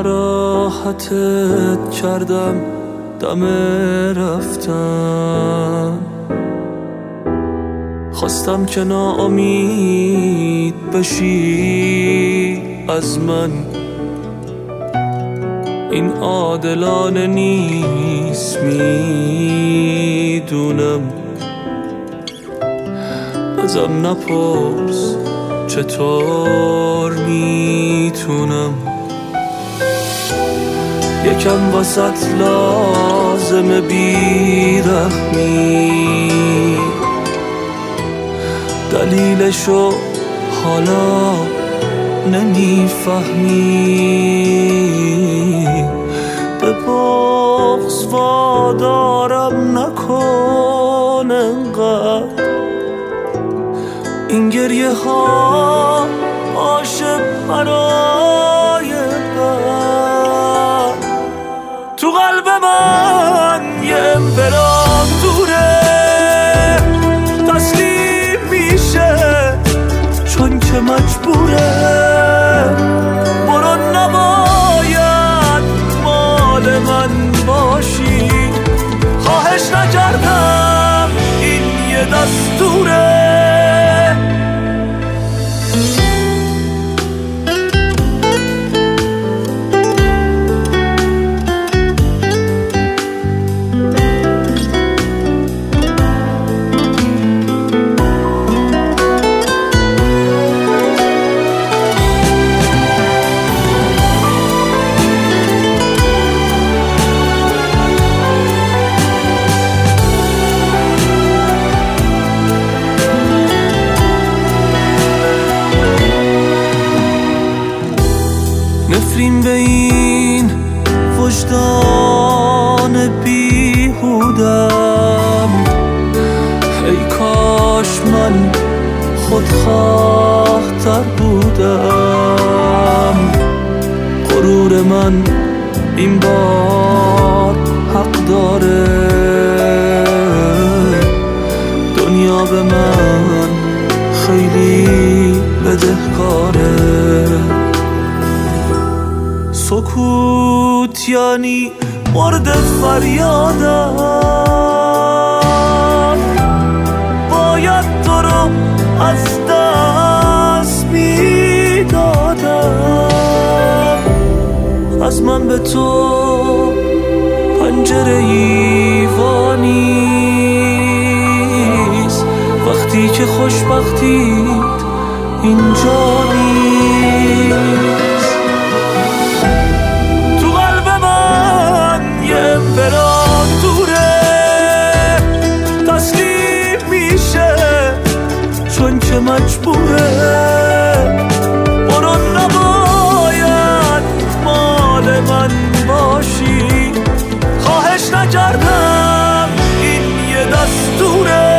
ناراحتت کردم دم رفتن، خواستم که ناامید بشی از من. این عادلانه نیست میدونم، ازم نپرس چطور میتونم. یکم واسط لازمه بیرحمی، دلیلشو حالا نمیفهمی. به بغض وادارم نکن انقدر، این گریه ها باشه برای بعد. تو قلب من یه امپراتوره تسلیم میشه چون که مجبوره. برو نباید مال من باشی، خواهش نکردم این یه دستوره. نفرین به این وجدان بیهودم، ای کاش من خودخواه تر بودم. غرور من این بار حق داره، دنیا به من خیلی بدهکاره. سکوت یعنی مورد فریادم، باید تو رو از دست میدادم. از من به تو پنجره ایوانیست وقتی که خوشبختیت اینجا نیست. امپراتوره تسلیم میشه چون که مجبوره. برو نباید مال من باشی، خواهش نکردم این یه دستوره.